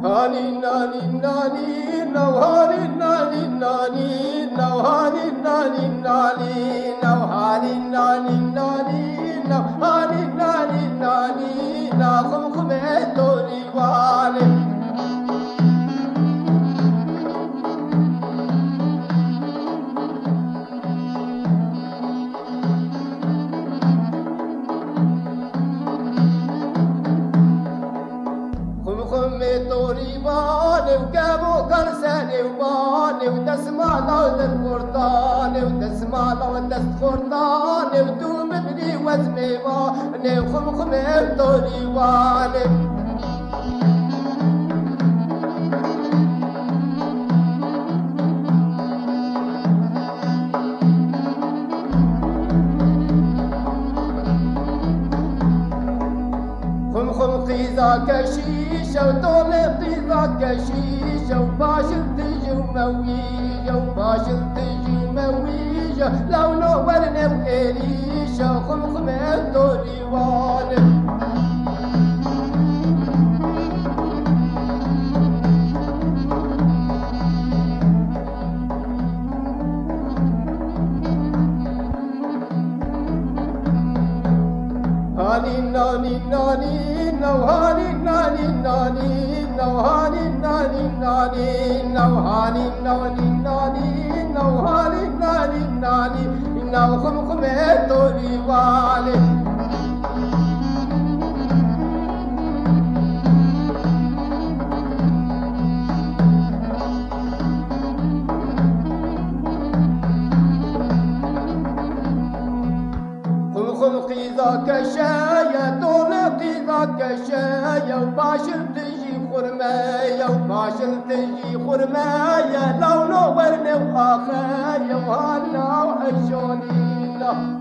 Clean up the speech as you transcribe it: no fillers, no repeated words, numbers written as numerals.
هاني ناني ناني نو هاني ناني ناني نو هاني ناني ناني نو هاني ناني ناني نو هاني ناني ناني نا خم خميتوني والي طوري بالي وقابو قرساني وبالي وتسمع لون القرطاني وتسمع لون القرطاني ودوم بني وزمي بالي وخمخمي طوري بالي قيزاك شيشة وطولي قيزاك شيشة وباشر تجي ومويجة وباشر تجي ومويجة لو نورنا وإريشة وخمخمي طولي والي هاني ناني ناني نو هاني ناني ناني نو هاني ناني ناني نو هاني ناني ناني نو هاني ناني ناني نو خمخمي طولي والي قيزاك شاية طولي قيزاك شاية وباشر تجي خرماية وباشر تجي خرماية لو نورنا وآخاية وهلا وحشوني